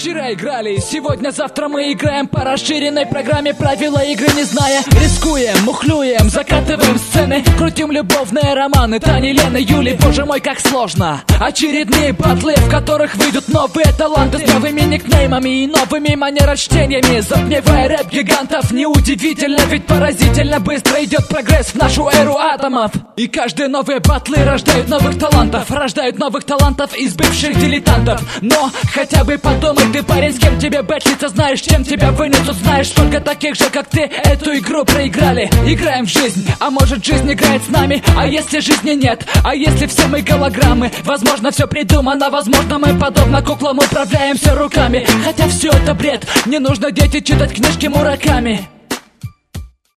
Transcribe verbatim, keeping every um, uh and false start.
Вчера играли, сегодня, завтра мы играем по расширенной программе, правила игры не зная. Рискуем, мухлюем, закатываем сцены, крутим любовные романы Тани, Лены, Юли, боже мой, как сложно. Очередные батлы, в которых выйдут новые таланты с новыми никнеймами и новыми манерочтениями. Затмевая рэп гигантов, неудивительно, ведь поразительно быстро идет прогресс в нашу эру атомов. И каждые новые батлы рождают новых талантов, рождают новых талантов из бывших дилетантов. Но хотя бы подумай, ты, парень, с кем тебе бэтлиться, знаешь, чем тебя вынесут, знаешь, сколько таких же, как ты, эту игру проиграли. Играем в жизнь, а может жизнь играет с нами? А если жизни нет? А если все мы голограммы? Возможно, все придумано, возможно, мы подобно куклам управляем все руками. Хотя все это бред, не нужно, дети, читать книжки Мураками.